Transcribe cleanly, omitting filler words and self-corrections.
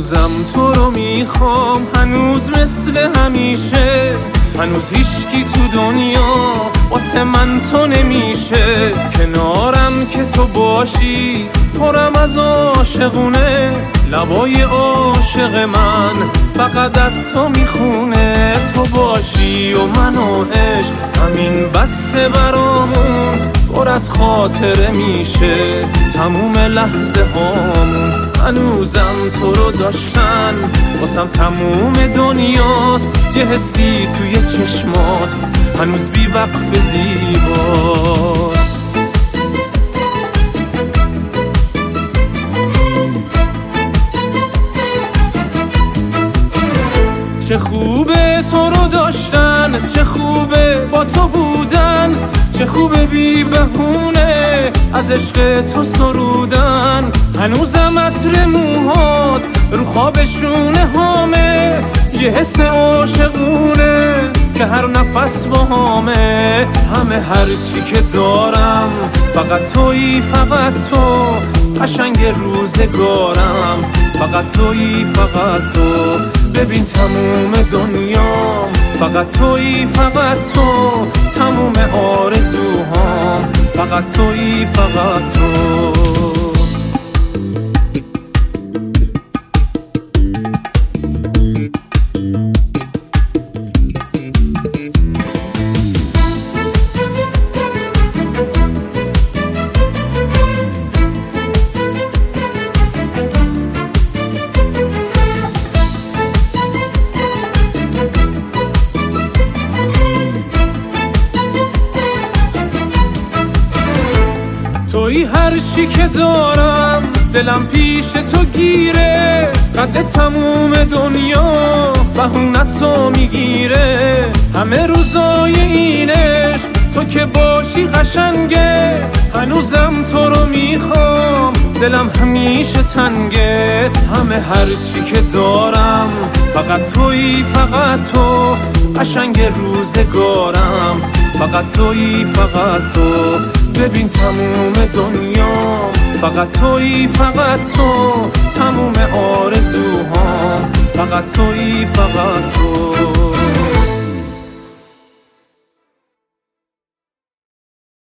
هنوزم تو رو میخوام، هنوز مثل همیشه، هنوز هیچکی تو دنیا واسه من تو نمیشه. کنارم که تو باشی پرم از عاشقونه، لبای عاشق من فقط از تو میخونه. تو باشی و من و عشق همین بسه برامون، پر از خاطره میشه تموم لحظه هامون. هنوزم تو رو داشتن واسم تموم دنیاست، یه حسی توی چشمات هنوز بی وقف زیباست. چه خوبه تو رو داشتن، چه خوبه با تو بودن، چه خوبه بی بهونه از عشق تو سرودن. هنوزم عطر موهات رو خواب شونه هامه، یه حس عاشقونه که هر نفس باهامه. همه هرچی که دارم فقط تویی، فقط تو قشنگ روزگارم، فقط تویی، فقط تو. ببین تموم دنیام فقط تویی، فقط تو. تموم آرزوهام فقط تویی، فقط تو. تویی هرچی که دارم، دلم پیش تو گیره، قد تموم دنیا بهونت تو میگیره. همه روزای این عشق تو که باشی قشنگه، هنوزم تو رو میخوام، دلم همیشه تنگه. همه هرچی که دارم فقط تویی، فقط تو قشنگ روزگارم، فقط تویی، فقط تو. ببین تموم دنیام فقط تویی، فقط تو. تموم آرزوهام فقط تویی، فقط تو.